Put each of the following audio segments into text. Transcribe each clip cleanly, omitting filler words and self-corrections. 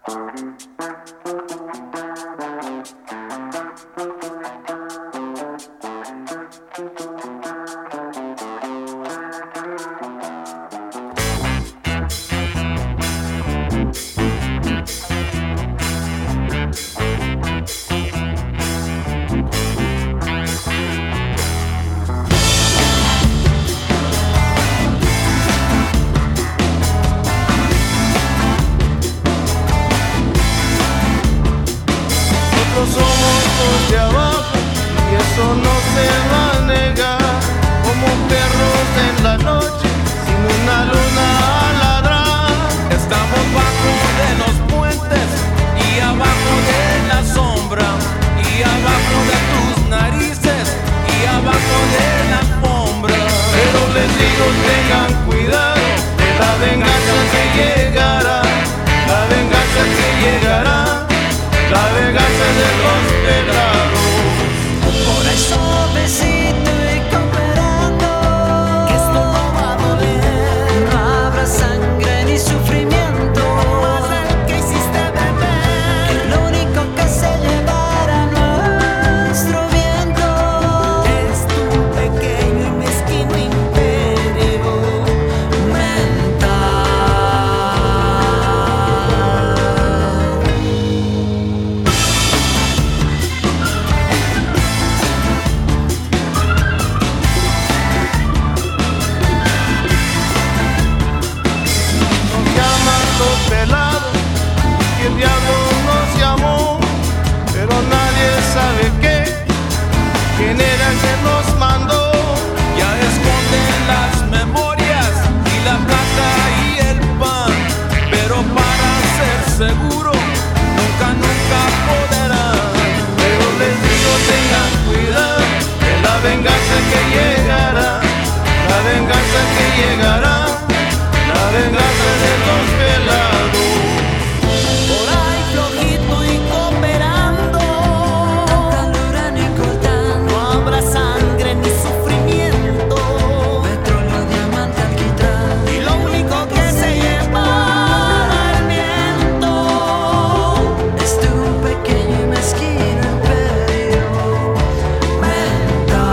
Somos los de abajo y eso no se va a negar. Como perros en la noche sin una luna a ladrar. Estamos bajo de los puentes y abajo de la sombra, y abajo de tus narices y abajo de la alfombra. Pero les digo tengan cuidado de la venganza que llegará. La venganza que llegará. La venganza de los pelados. Por eso besito y cooperando, que esto no va a doler. No habrá sangre ni sufrimiento, más del que hiciste beber. Que lo único que se llevará nuestro viento es tu pequeño y mezquino imperio mental. Pelado, que el diablo nos llamó, pero nadie sabe quién era que nos mandó. Ya esconden las memorias y la plata y el pan, pero para ser seguro nunca podrán. Pero les digo tengan cuidado de la venganza que llegará, la venganza que llegará, la venganza de los pelados. Por ahí flojito y cooperando, tanta ni cortando. No habrá sangre ni sufrimiento, petróleo, diamante, alquitrán. Y lo único que se llevará el viento es tu pequeño y mezquino imperio mental.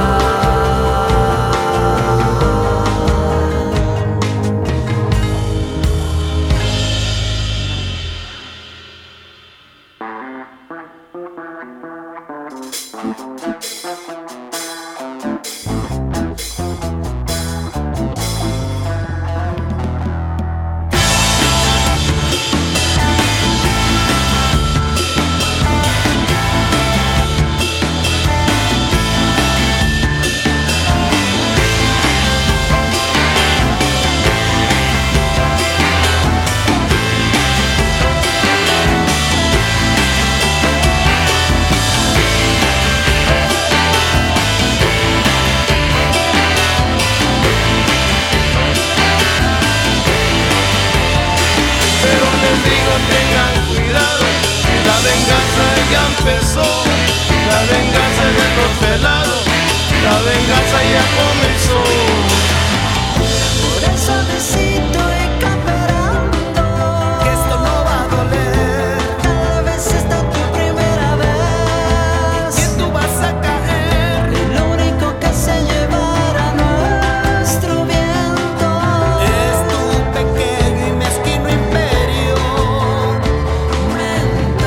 Pero les digo tengan cuidado, que la venganza ya empezó. La venganza de los pelados, la venganza ya comenzó. Por eso besito y cooperando, que esto no va a doler. Tal vez esta tu primera vez, que tú vas a caer. Y lo único que se llevará nuestro viento es tu pequeño y mezquino imperio mental.